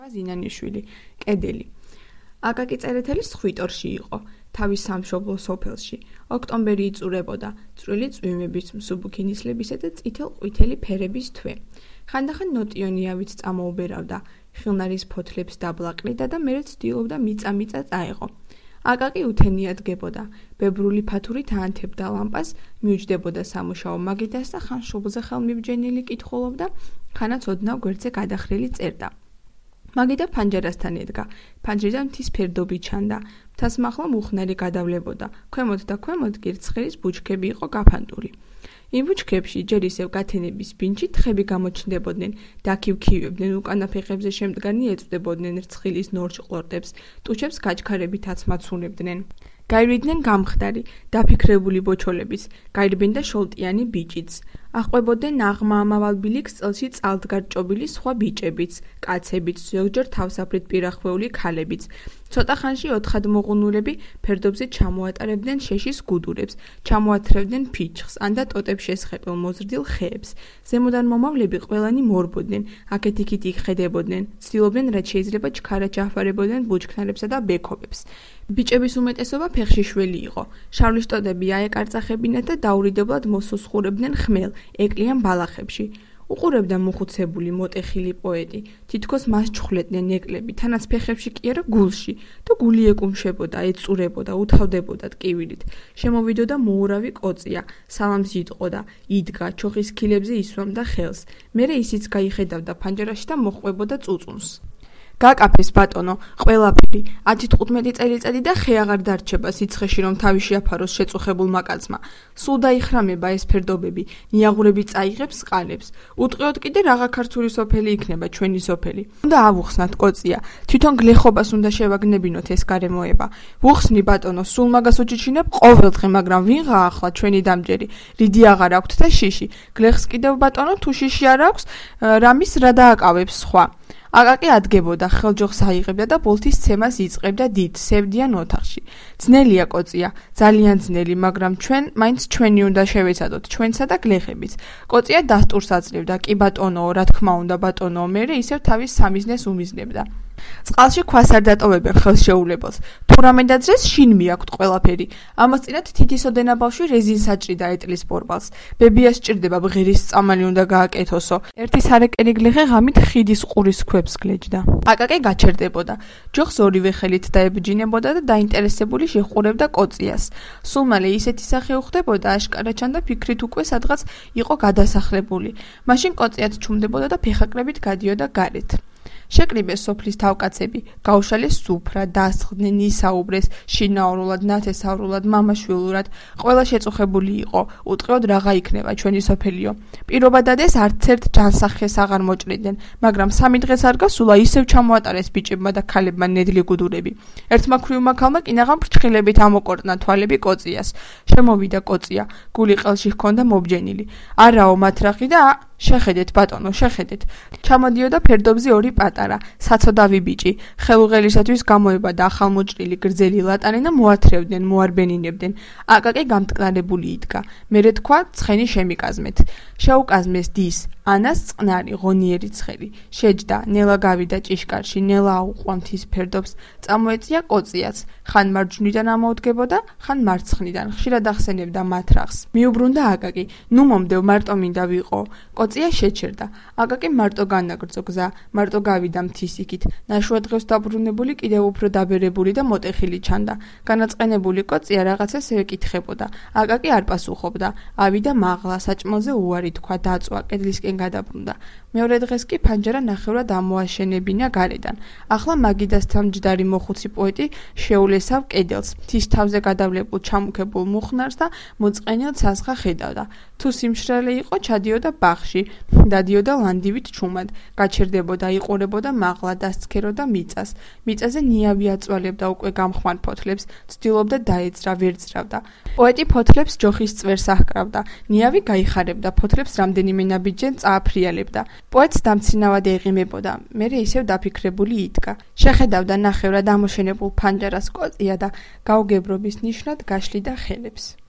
ზინანიშვილი, კედელი. აკაკი წერეთელი სხვიტორში იყო, თავის სამშობლო სოფელში. ოქტომბერი იწურებოდა, წვრილი წვიმების, მსუბუქი ნისლებისა და წითელ-ყვითელი ფერების თვე. ხანდახან ნოტიონიავით წამოუბერავდა, ხილნარის ფოთლებს დაბლაყლიდა და მერე ცდილობდა მიწა-მიწა წაეღო. აკაკი უთენია დგებოდა, ბებრული ფათურით აანთებდა ლამპას, მიუჯდებოდა სამუშაო მაგიდას და ხან შუბლზე ხელმიბჯენილი კითხულობდა, ხანაც ოდნავ გვერდზე გადახრილი წერდა. მაგიდა ფანჯარასთან ედგა, ფანჯრიდან მთის ფერდობი ჩანდა, მთას მახლა მუხნარი გადავლებოდა, ქვემოთ და ქვემოთ კი რცხილის ბუჩქები იყო გაფანტული. იმ ბუჩქებში ჯერ ისევ გათენების ბინჯი თხები გამოჩნდებოდნენ, დაქივქივებდნენ, უკანა ფეხებზე შემდგანი ეწვდებოდნენ რცხილის ნორჩ-ყლორტებს, ტუჩებს გაჩქარებით აცმაცუნებდნენ. გაირიდნენ გამხდარი, დაფიქრებული ბოჩოლების, გაირბენ და შოლტიანი ბიჭიც. აყვებოდნენ აღმა-ამავალ ბილიქს წელში წალდგარ ჭობილი სხვა ბიჭებიც, კაცებიც, ზოგჯერ თავსაფრით პირახვეული ქალებიც. ცოტა ხანში ოთხადმოღუნულები ფერდობზე ჩამოატარებდნენ შეშის გუდურებს, ჩამოათრევდნენ ფიჩხს, ან და ტოტებს შესხებილ მოზრდილ ხეებს. ზემოდან მომავლები ყველანი მორბოდნენ, აქეთ-იქით იხედებოდნენ, ცდილობდნენ რაც შეიძლება ჩქარად ჩაჰვარებოდნენ ბუჩქნარებსა და ბექობებს. ბიჭების უმეტესობა ფეხში შველი იყო. შავლის ტოტები აეკარწახებინათ და დაურიდებლად მოსუსხურებდნენ ხმელ, ეკლიან ბალახებში. უყურებდა მოხუცებული მოტეხილი პოეტი, თითქოს მას ჩხვლეტდნენ ეკლები, თანაც ფეხებში კი არა გულში, და გული ეკუმშებოდა, ეწურებოდა, უთავდებოდა ტკივილით. შემოვიდოდა მოურავი კოწია, სალამს იტყოდა, იდგა, ჩოხის ქილებზე ისვამდა ხელს. მერე ისიც გაიხედავდა ფანჯარაში და მოჰყვებოდა წუწუნს. გაკაფეს ბატონო, ყველაფერი, 10-15 წელიწადი და ხე აღარ დარჩება სიცხეში რომ თავი შეაფაროს შეწუხებულმა კაცმა. სულ დაიხრამება ეს ფერდობები, ნიაღურები წაიღებს ყალებს. უტყიოთ კიდე რაღა ქართული სოფელი იქნება ჩვენი სოფელი. უნდა ავუხსნათ კოწია, თვითონ გლეხობას უნდა შევაგნებინოთ ეს გარემოება. ვუხსნი ბატონო, სულ მაგას უჩიჩინებ ყოველდღე, მაგრამ ვინღა ახლა ჩვენი დამჯერი? რიდი აღარ აქვთ და შიში. გლეხს კიდევ ბატონო, თუ შიში არ აქვს, რამის რა დააკავებს სხვა. აკაკი ადგებოდა, ხელჯოხს აიღებდა და ბოლთის ცემას იწყებდა დიდ, სევდიან ოთახში. ძნელია კოწია, ძალიან ძნელი, მაგრამ ჩვენ მაინც ჩვენი უნდა შევეცადოთ, ჩვენსა და გლეხებიც. კოწია დასტურს აძლევდა, კი ბატონო, რა თქმა უნდა ბატონო, მერე ისევ თავის სამიზნეს უმიზნებდა. წყალში ქვას არ დატოვებენ ხელშეულებელს. თუ რამე დაძრეს, შინ მიაქვთ ყველაფერი. ამას წინათ თითისოდენა ბავშვი რეზინსაჭრი დაეტლის ბორბალს. ბებიას სჭირდება ბღერის წამალი უნდა გააკეთოსო. ერთი სარეკერი გლეხე ღამით ხიდის ყურის ქვებს გლეჯდა. აკაკი გაჩერდებოდა. ჯოხს ორივე ხელით დაებჯინებოდა და დაინტერესებული შეჰყურებდა კოწიას. სულ მალე ისეთი სახე უხდებოდა, აშკარა ჩანდა ფიქრით უკვე სადღაც იყო გადასახლებული. მაშინ კოწიაც ჩუმდებოდა და ფეხაკრებით გადიოდა გარეთ. შეკრიბეს სოფლის თავკაცები, გაუშალეს სუფრა, დასხდნენ, ისაუბრეს, შინაურულად, ნათესაურულად, მამაშვილურად, ყველა შეწუხებული იყო, უტყიოდ რაღა იქნება ჩვენი სოფელიო. პირობა დადეს არც ერთ ჯანსახეს აღარ მოჭრიდნენ, მაგრამ 3 დღეს არ გასულა ისევ ჩამოატარეს ბიჭებმა და ქალებმა ნედლი გუდურები. ერთმა ქვრივმა ქალმა კინაღამ ფრჩხილებით ამოკორტნა თვალები კოწიას. შემოვიდა კოწია, გული ყელში ჰქონდა მობჯენილი. არაო მათრახი და შეხედეთ ბატონო, შეხედეთ. ჩამოდიოდა ფერდობზე ორი პატარა, საცოდავი ბიჭი, ხელუღელისათვის გამოებადა ახალმოჭრილი გრძელი ლატანი და მოათრევდნენ, მოარბენინებდნენ. აკაკი გამტკნარებული იდგა. მერე თქვა, ცხენი შემიკაზმეთ. შეუკაზმეს დის, ანას წყნარი, ღონიერი ცხელი. შეჯდა, ნელა გავიდა ჭიშკარში, ნელა აუყვა მთის ფერდობს, წამოეწია კოწიაც. ხან მარჯვნიდან ამოუდგებოდა, ხან მარცხნიდან, ხშირად ახსენებდა მათრახს. მიუბრუნდა აკაკი, ნუ მომდევ, მარტო მინდა ვიყო. კოწია შეჩერდა. აკაკი მარტო განაგრძო გზა, მარტო გავიდა მთის იქით. ნაშუა დღეს დაბრუნებული კიდევ უფრო დაბერებული და მოტეხილი ჩანდა. განაწყენებული კოწია რაღაცას ეკითხებოდა. აკაკი არ პასუხობდა. ავიდა მაღლა, საჭმელზე უარი თქვა, დაწვა, კედლისკენ გადაბრუნდა. მეორე დღეს კი ფანჯარა ნახევრად ამოაშენებინა გარედან. ახლა მაგიდასთან მჯდარი მოხუცი პოეტი შეულესავ კედელს, მთის თავზე გადავლებულ ჩამუქებულ მუხნარს და მოწყენილ ცასხა ხედავდა. თუ სიმშრალე იყო, ჩადიოდა ბაღში, დადიოდა ლანდივით ჩუმად, გაჩერდებოდა, იყურებოდა მაღლა, დასცქეროდა მიწას. მიწაზე ნიავი აწვალებდა უკვე გამხმარ ფოთლებს, ცდილობდა დაეძრა, ვერ ძრავდა. პოეტი ფოთლებს ჯოხის წვერს აჰკრავდა, ნიავი გაიხარებდა, ფოთლებს რამდენიმე ნაბიჯენ წააფრიალებდა. პოეტს დამცინავად ეღიმებოდა, მერე ისევ დაფიქრებული იდგა. შეხედავდა ნახევრად ამოშენებულ ფანჯარას კოწია და გაუგებრობის ნიშნად გაშლიდა ხელებს.